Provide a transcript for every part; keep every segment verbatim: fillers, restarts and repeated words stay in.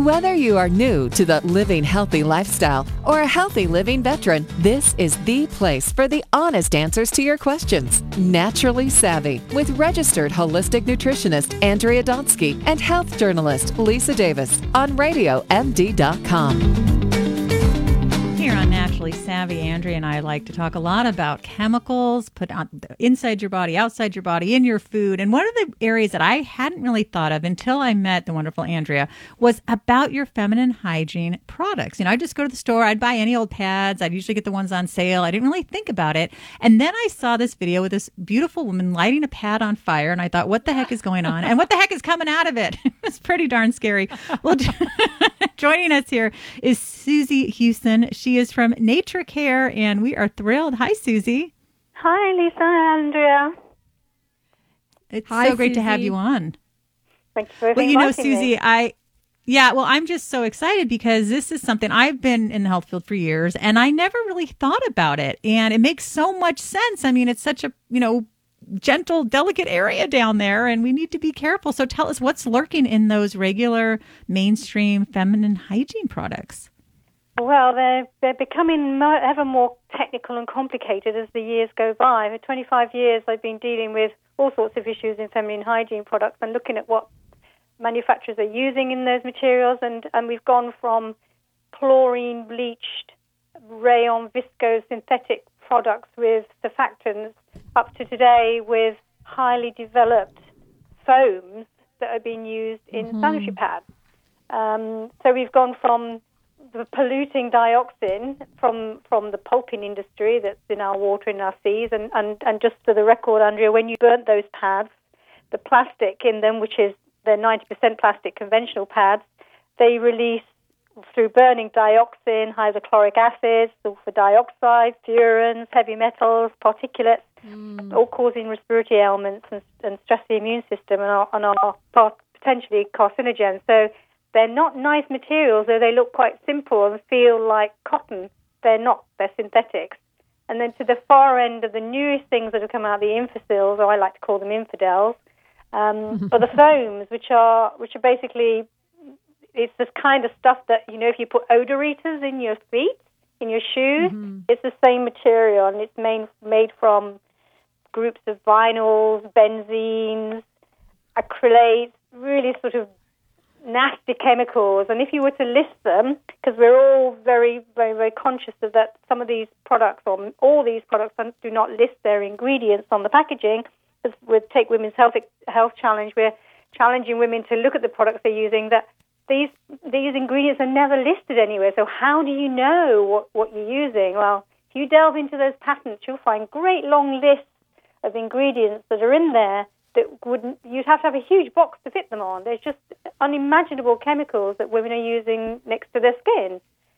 Whether you are new to the living healthy lifestyle or a healthy living veteran, this is the place for the honest answers to your questions. Naturally Savvy with registered holistic nutritionist Andrea Donsky and health journalist Lisa Davis on radio m d dot com. Here on Naturally Savvy, Andrea and I like to talk a lot about chemicals put on inside your body, outside your body, in your food. And one of the areas that I hadn't really thought of until I met the wonderful Andrea was about your feminine hygiene products. You know, I'd just go to the store, I'd buy any old pads, I'd usually get the ones on sale. I didn't really think about it. And then I saw this video with this beautiful woman lighting a pad on fire, and I thought, what the heck is going on? And what the heck is coming out of it? It's pretty darn scary. Well, joining us here is Susie Houston. She is from Nature Care, and we are thrilled. Hi, Susie. Hi, Lisa and Andrea. It's Hi, so great Susie. to have you on. Thank you for Well, you know, inviting Susie, me. I, yeah, well, I'm just so excited because this is something I've been in the health field for years, and I never really thought about it. And it makes so much sense. I mean, it's such a, you know, gentle, delicate area down there, and we need to be careful. So tell us what's lurking in those regular mainstream feminine hygiene products. Well, they're, they're becoming more, ever more technical and complicated as the years go by. For twenty-five years, I've been dealing with all sorts of issues in feminine hygiene products and looking at what manufacturers are using in those materials. And, and we've gone from chlorine-bleached, rayon, viscose, synthetic products with surfactants up to today with highly developed foams that are being used in Mm-hmm. sanitary pads. Um, so we've gone from the polluting dioxin from from the pulping industry that's in our water, in our seas, and, and, and just for the record, Andrea, when you burnt those pads, the plastic in them, which is the ninety percent plastic conventional pads, they release through burning dioxin, hydrochloric acids, sulfur dioxide, furans, heavy metals, particulates, mm. all causing respiratory ailments and, and stress the immune system and are, and are potentially carcinogens. So they're not nice materials, though they look quite simple and feel like cotton. They're not. They're synthetics. And then to the far end of the newest things that have come out, the infocyls, or I like to call them infidels, um, are the foams, which are which are basically, it's this kind of stuff that, you know, if you put odorators in your feet, in your shoes, mm-hmm. it's the same material, and it's made, made from groups of vinyls, benzenes, acrylates, really sort of nasty chemicals. And if you were to list them, because we're all very, very, very conscious of that, some of these products, or all these products, do not list their ingredients on the packaging. Because with Take Women's Health Health Challenge, we're challenging women to look at the products they're using, that these these ingredients are never listed anywhere. So how do you know what, what you're using? Well, if you delve into those patents, you'll find great long lists of ingredients that are in there that wouldn't, you'd have to have a huge box to fit them on. There's just unimaginable chemicals that women are using next to their skin.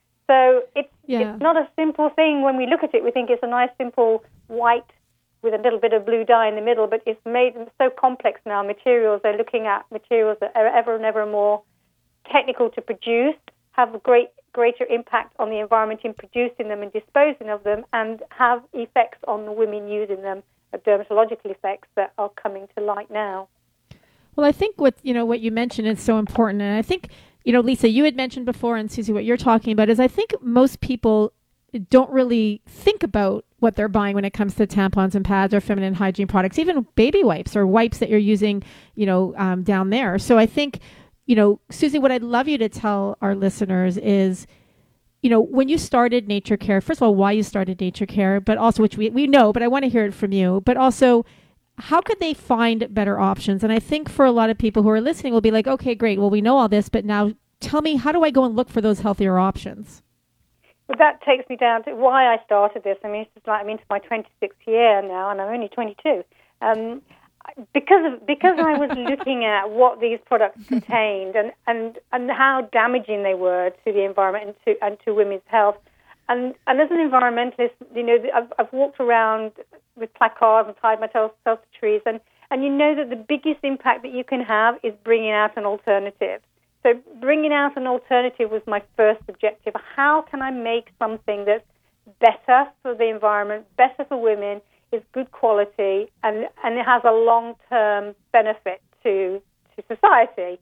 So it's, yeah. it's not a simple thing. When we look at it, we think it's a nice, simple white with a little bit of blue dye in the middle, but it's made so complex now. Materials, they're looking at materials that are ever and ever more technical to produce, have a great, greater impact on the environment in producing them and disposing of them, and have effects on the women using them, dermatological effects that are coming to light now. Well, I think what you know what you mentioned is so important, and I think you know, Lisa, you had mentioned before, and Susie, what you're talking about is I think most people don't really think about what they're buying when it comes to tampons and pads or feminine hygiene products, even baby wipes or wipes that you're using, you know, um, down there. So I think, you know, Susie, what I'd love you to tell our listeners is, you know, when you started Nature Care, first of all, why you started Nature Care, but also, which we, we know, but I want to hear it from you, but also how could they find better options? And I think for a lot of people who are listening will be like, okay, great. Well, we know all this, but now tell me, how do I go and look for those healthier options? Well, that takes me down to why I started this. I mean, it's just like I'm into my twenty-sixth year now, and I'm only twenty-two. Um, because of, because I was looking at what these products contained and, and, and how damaging they were to the environment and to and to women's health. And and as an environmentalist, you know, I've, I've walked around with placards and tied myself to trees, and, and you know that the biggest impact that you can have is bringing out an alternative. So bringing out an alternative was my first objective. How can I make something that's better for the environment, better for women, is good quality, and, and it has a long-term benefit to to society?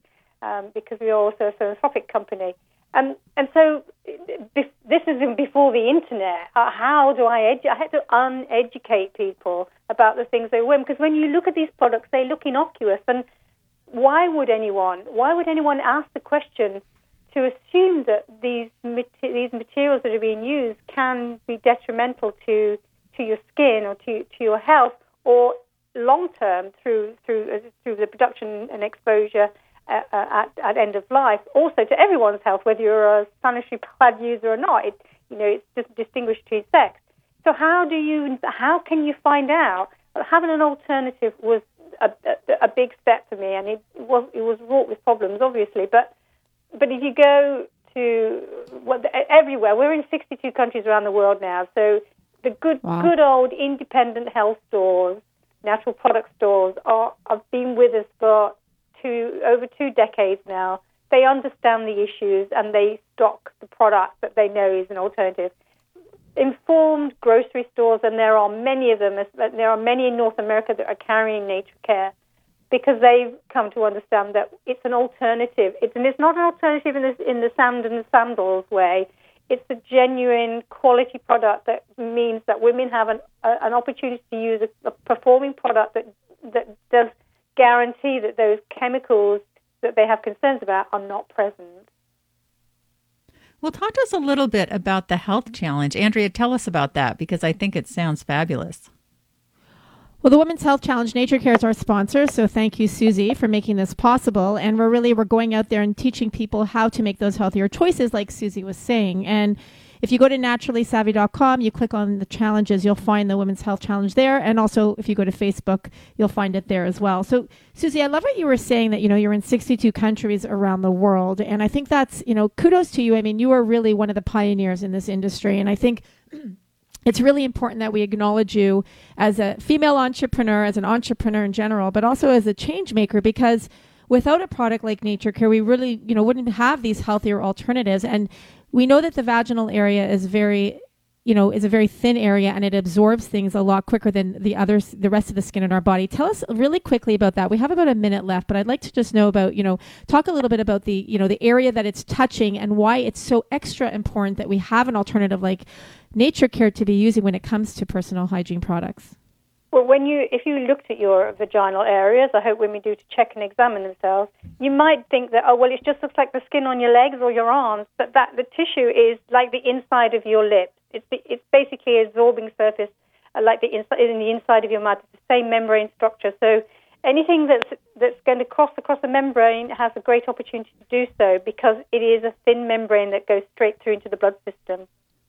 um, because we are also a philanthropic company. Um, and so this, this is before the internet. Uh, how do I edu- I had to uneducate people about the things they were. Because when you look at these products, they look innocuous. And why would anyone, why would anyone ask the question to assume that these these materials that are being used can be detrimental to to your skin or to, to your health, or long term through through uh, through the production and exposure uh, uh, at, at end of life, also to everyone's health, whether you're a sanitary pad user or not. It, you know, it's just distinguished between sex. So how do you how can you find out? Having an alternative was a, a, a big step for me, and it was it was wrought with problems, obviously. But but if you go to well, everywhere, we're in sixty-two countries around the world now. So the good wow. good old independent health stores, natural product stores, are have been with us for two over two decades now. They understand the issues and they stock the product that they know is an alternative. Informed grocery stores, and there are many of them. There are many in North America that are carrying Nature Care because they've come to understand that it's an alternative. It's, and it's not an alternative in the, in the sand and the sandals way. It's a genuine quality product that means that women have an, a, an opportunity to use a, a performing product that that does guarantee that those chemicals that they have concerns about are not present. Well, talk to us a little bit about the health challenge. Andrea, tell us about that, because I think it sounds fabulous. Well, the Women's Health Challenge, Nature Care is our sponsor, so thank you, Susie, for making this possible. And we're really, we're going out there and teaching people how to make those healthier choices, like Susie was saying. And if you go to naturally savvy dot com, you click on the challenges, you'll find the Women's Health Challenge there. And also, if you go to Facebook, you'll find it there as well. So, Susie, I love what you were saying that, you know, you're in sixty-two countries around the world. And I think that's, you know, kudos to you. I mean, you are really one of the pioneers in this industry. And I think it's really important that we acknowledge you as a female entrepreneur, as an entrepreneur in general, but also as a change maker, because without a product like Nature Care, we really, you know, wouldn't have these healthier alternatives. And we know that the vaginal area is very, you know, is a very thin area, and it absorbs things a lot quicker than the others, the rest of the skin in our body. Tell us really quickly about that. We have about a minute left, but I'd like to just know about, you know, talk a little bit about the, you know, the area that it's touching and why it's so extra important that we have an alternative like Nature Care to be using when it comes to personal hygiene products. Well, when you, if you looked at your vaginal areas, I hope women do to check and examine themselves, you might think that, oh, well, it just looks like the skin on your legs or your arms, but that the tissue is like the inside of your lips. It's the, it's basically an absorbing surface, uh, like the inside in the inside of your mouth. It's the same membrane structure. So anything that's that's going to cross across the membrane has a great opportunity to do so, because it is a thin membrane that goes straight through into the blood system.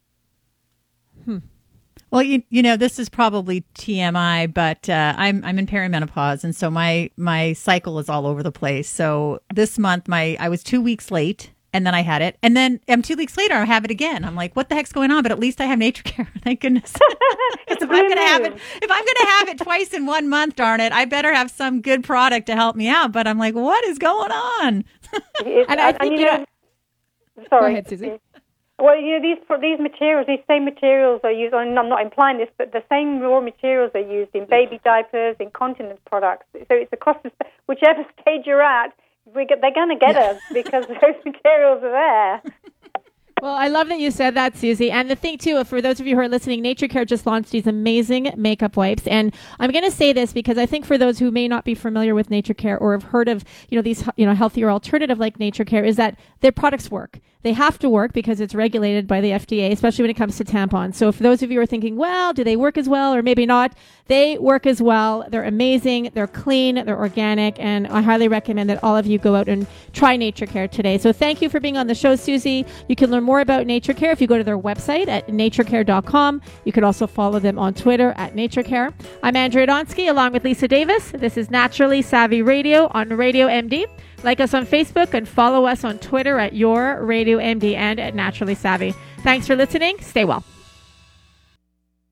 Hmm. Well, you, you know, this is probably T M I, but uh, I'm I'm in perimenopause, and so my my cycle is all over the place. So this month, my I was two weeks late, and then I had it, and then um, two weeks later, I have it again. I'm like, what the heck's going on? But at least I have Nature Care. Thank goodness. Because if I'm gonna have it, if I'm gonna have it twice in one month, darn it, I better have some good product to help me out. But I'm like, what is going on? and I think you know. Sorry, go ahead, Susie. Well, you know, these these materials, these same materials are used, and I'm not implying this, but the same raw materials are used in baby diapers, incontinence products. So it's across the, whichever stage you're at, we get, they're going to get us because those materials are there. Well, I love that you said that, Susie. And the thing, too, for those of you who are listening, Nature Care just launched these amazing makeup wipes. And I'm going to say this because I think for those who may not be familiar with Nature Care or have heard of, you know, these, you know, healthier alternative like Nature Care, is that their products work. They have to work because it's regulated by the F D A, especially when it comes to tampons. So for those of you who are thinking, well, do they work as well or maybe not? They work as well. They're amazing. They're clean. They're organic. And I highly recommend that all of you go out and try Nature Care today. So thank you for being on the show, Susie. You can learn more about Nature Care if you go to their website at nature care dot com. You can also follow them on Twitter at Nature Care. I'm Andrea Donsky along with Lisa Davis. This is Naturally Savvy Radio on Radio M D. Like us on Facebook and follow us on Twitter at Your Radio M D and at Naturally Savvy. Thanks for listening. Stay well.